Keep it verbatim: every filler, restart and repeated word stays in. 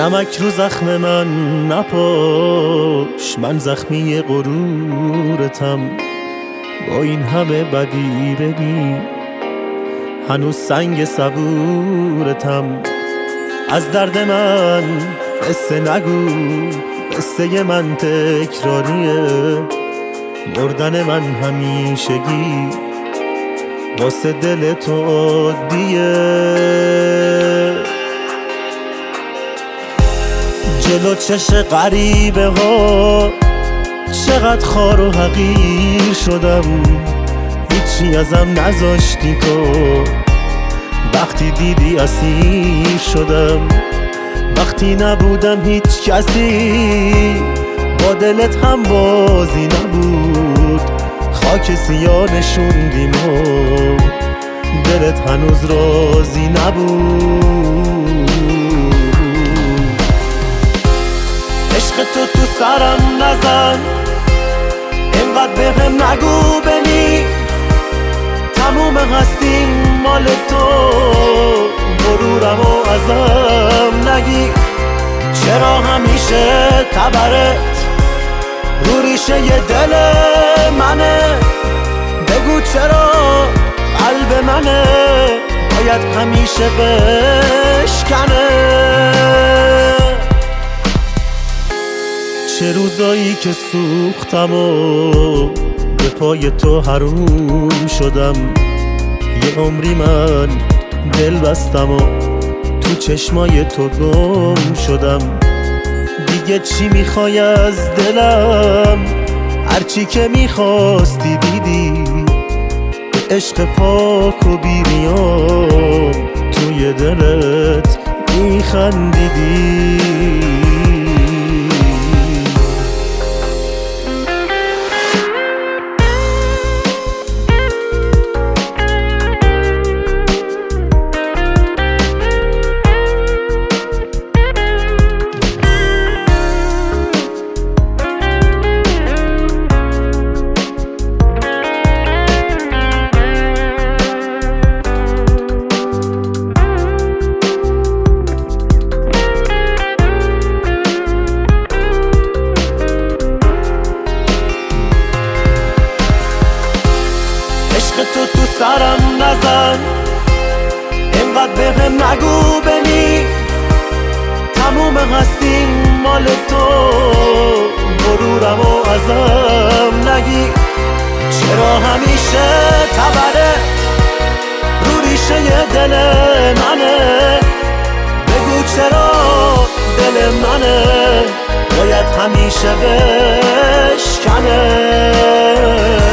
نمک رو زخم من نپاش، من زخمی غرورتم. با این همه بدی ببین هنوز سنگ صبورتم. از درد من قصه نگو، قصه من تکراریه. مردن من همیشگی واسه دل تو عادیه. جلو چش غریبه ها چقدر خار و حقیر شدم، هیچی ازم نذاشتی تو. وقتی دیدی اسیر شدم، وقتی نبودم هیچ کسی، با دلت هم بازی نبود. خاک سیاه نشوندیم و دلت هنوز راضی نبود. عشق تو تو سرم نزن، اینقدر بهم نگو بمیر. تموم هستیم مال تو، غرورم و ازم نگیر. چرا همیشه تبرت رو ریشه ی دل منه؟ بگو چرا قلب منه باید همیشه بشکنه؟ چه روزایی که سوختم و به پای تو حروم شدم. یه عمری من دل بستم و تو چشمای تو گم شدم. دیگه چی میخوای از دلم؟ هرچی که میخواستی دیدی. به عشق پاک و بی‌ریام توی دلت میخندیدی. تو تو سرم نزن، اینقدر بهم نگو بمیر. تموم هستیم مال تو، غرورم و ازم نگیر. چرا همیشه تبرت رو ریشه ی دل منه؟ بگو چرا دل منه باید همیشه بشکنه؟